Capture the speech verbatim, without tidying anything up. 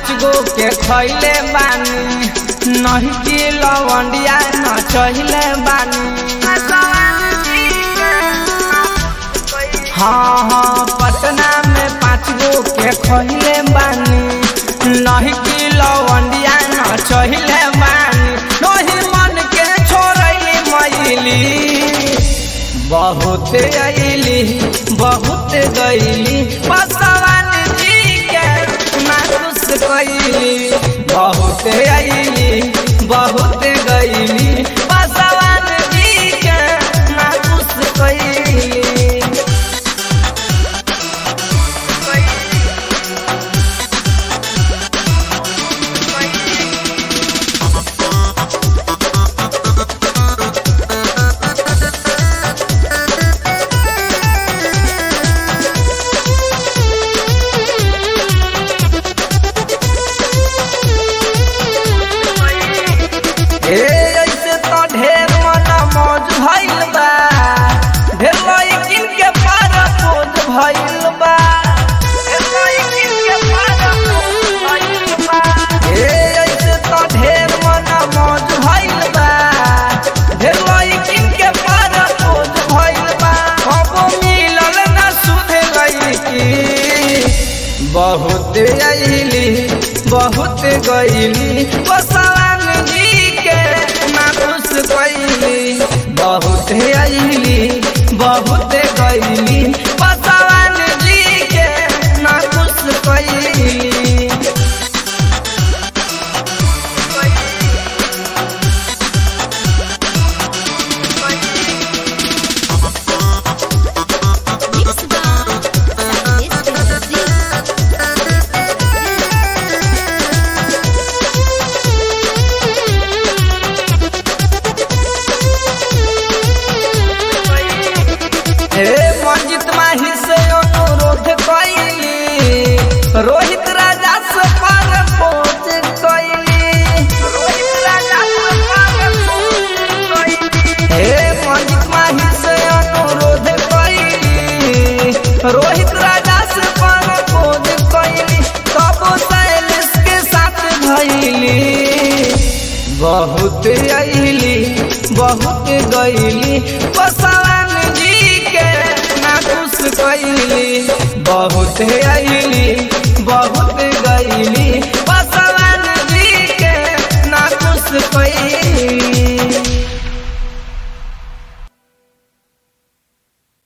पाँच गो के खैले बानी, नहीं की लवंडिया न चहिले बानी। हाँ हाँ पटना में पाँच गो के खैले बानी, नहीं की लवंडिया न चहिले बानी। नहीं मन के छोड़ली मैली, बहुत अइली बहुत गईली, पासवान जी के ना खुश कैली। बहुत अइली बहुत गईली, पासवान जी के ना खुश कैली। ऐसे तो ढेर मना मौज भइल बा, ढेर लइकिन के पार पोज भइल बा, लइकिन के पार पोज भइल बा। ऐसे तो ढेर मना मौज भइल बा, ढेर लइकिन के पार पोज भइल बा। कबो मिलल ना सुधे लइकी, बहुत अइली बहुत गईली, पासवान जी के ना खुश कैली। बहुत अइली बहुत गईली, पासवान जी के ना खुश कैली। मंजित माही से अनुरोध कैली, रोहित राजा से प्रपोज कैली। रोहित राजा से प्रपोज कैली, मंजित माही से अनुरोध कैली, रोहित राजा से प्रपोज कैली। तब शैलेश के साथ भइली, बहुत अइली बहुत गईली, पासवान जी के ना खुश कैली। बहुत अइली बहुत गईली,